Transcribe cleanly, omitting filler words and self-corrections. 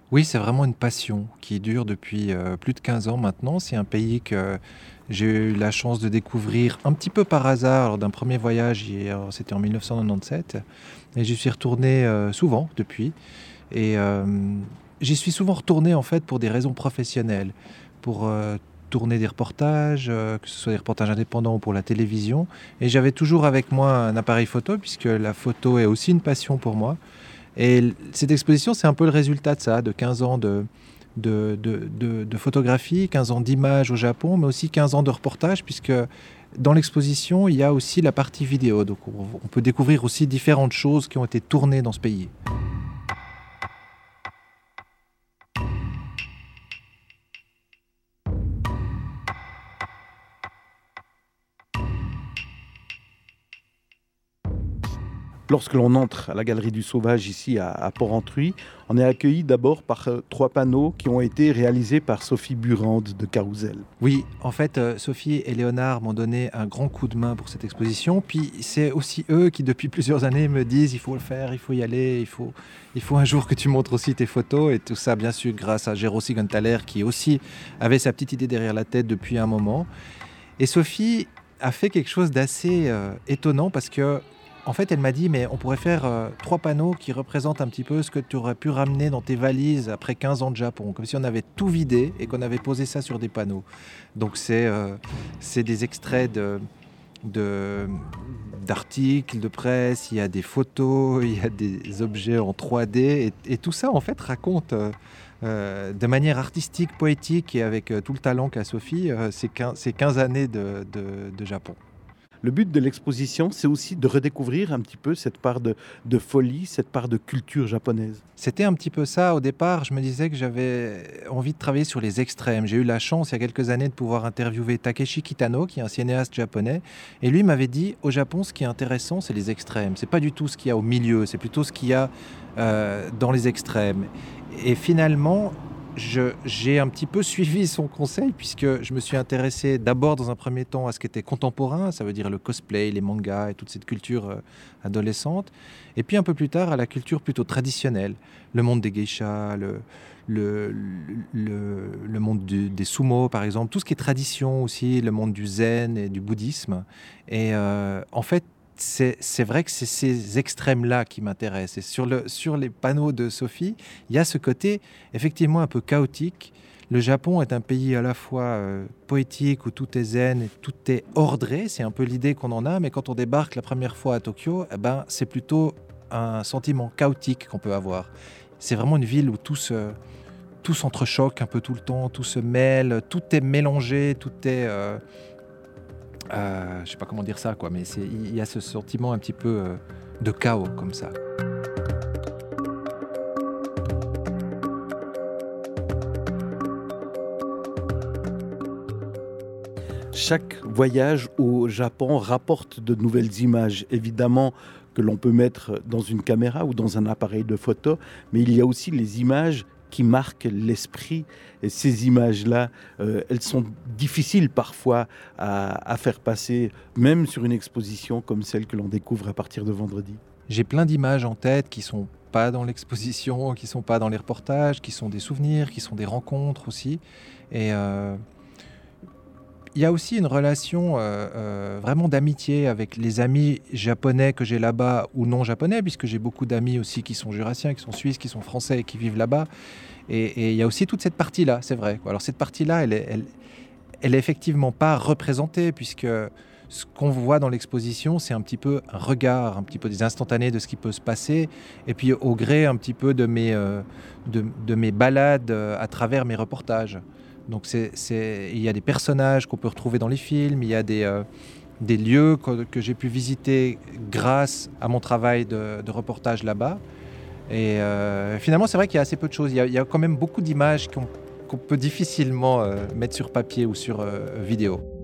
Oui, c'est vraiment une passion qui dure depuis, plus de 15 ans maintenant. C'est un pays que j'ai eu la chance de découvrir un petit peu par hasard lors d'un premier voyage, c'était en 1997 et j'y suis retourné, souvent depuis et j'y suis souvent retourné en fait pour des raisons professionnelles, pour, tourner des reportages, que ce soit des reportages indépendants ou pour la télévision et j'avais toujours avec moi un appareil photo puisque la photo est aussi une passion pour moi et cette exposition, c'est un peu le résultat de ça, de 15 ans de photographie, 15 ans d'images au Japon, mais aussi 15 ans de reportage, puisque dans l'exposition, il y a aussi la partie vidéo. Donc on peut découvrir aussi différentes choses qui ont été tournées dans ce pays. Lorsque l'on entre à la Galerie du Sauvage ici à Porrentruy, on est accueilli d'abord par 3 panneaux qui ont été réalisés par Sophie Burande de Carousel. Oui, en fait, Sophie et Léonard m'ont donné un grand coup de main pour cette exposition. Puis c'est aussi eux qui, depuis plusieurs années, me disent il faut le faire, il faut y aller, il faut un jour que tu montres aussi tes photos. Et tout ça, bien sûr, grâce à Géraud Siegenthaler, qui aussi avait sa petite idée derrière la tête depuis un moment. Et Sophie a fait quelque chose d'assez étonnant parce que en fait, elle m'a dit, mais on pourrait faire 3 panneaux qui représentent un petit peu ce que tu aurais pu ramener dans tes valises après 15 ans de Japon, comme si on avait tout vidé et qu'on avait posé ça sur des panneaux. Donc c'est des extraits de- d'articles de presse, il y a des photos, il y a des objets en 3D, et tout ça en fait raconte de manière artistique, poétique et avec tout le talent qu'a Sophie, ces 15 années de Japon. Le but de l'exposition, c'est aussi de redécouvrir un petit peu cette part de folie, cette part de culture japonaise. C'était un petit peu ça au départ. Je me disais que j'avais envie de travailler sur les extrêmes. J'ai eu la chance il y a quelques années de pouvoir interviewer Takeshi Kitano, qui est un cinéaste japonais. Et lui m'avait dit, au Japon, ce qui est intéressant, c'est les extrêmes. C'est pas du tout ce qu'il y a au milieu, c'est plutôt ce qu'il y a dans les extrêmes. Et finalement, j'ai un petit peu suivi son conseil puisque je me suis intéressé d'abord dans un premier temps à ce qui était contemporain, ça veut dire le cosplay, les mangas et toute cette culture adolescente, et puis un peu plus tard à la culture plutôt traditionnelle, le monde des geishas, le, le monde des sumo par exemple, tout ce qui est tradition aussi, le monde du zen et du bouddhisme. Et en fait, c'est vrai que c'est ces extrêmes-là qui m'intéressent. Et sur les panneaux de Sophie, il y a ce côté effectivement un peu chaotique. Le Japon est un pays à la fois poétique, où tout est zen et tout est ordré. C'est un peu l'idée qu'on en a, mais quand on débarque la première fois à Tokyo, eh ben, c'est plutôt un sentiment chaotique qu'on peut avoir. C'est vraiment une ville où tout s'entrechoque un peu tout le temps, tout se mêle, tout est mélangé, tout est... je sais pas comment dire ça, quoi, mais il y a ce sentiment un petit peu de chaos comme ça. Chaque voyage au Japon rapporte de nouvelles images, évidemment, que l'on peut mettre dans une caméra ou dans un appareil de photo, mais il y a aussi les images qui marquent l'esprit. Et ces images-là, elles sont difficiles parfois à faire passer, même sur une exposition comme celle que l'on découvre à partir de vendredi. J'ai plein d'images en tête qui sont pas dans l'exposition, qui sont pas dans les reportages, qui sont des souvenirs, qui sont des rencontres aussi. Et il y a aussi une relation vraiment d'amitié avec les amis japonais que j'ai là-bas ou non japonais, puisque j'ai beaucoup d'amis aussi qui sont jurassiens, qui sont suisses, qui sont français et qui vivent là-bas. Et il y a aussi toute cette partie-là, c'est vrai, quoi. Alors cette partie-là, elle est effectivement pas représentée, puisque ce qu'on voit dans l'exposition, c'est un petit peu un regard, un petit peu des instantanés de ce qui peut se passer, et puis au gré un petit peu de mes balades à travers mes reportages. Donc il y a des personnages qu'on peut retrouver dans les films, il y a des lieux que j'ai pu visiter grâce à mon travail de reportage là-bas. Et finalement, c'est vrai qu'il y a assez peu de choses. Il y a quand même beaucoup d'images qu'on peut difficilement mettre sur papier ou sur vidéo.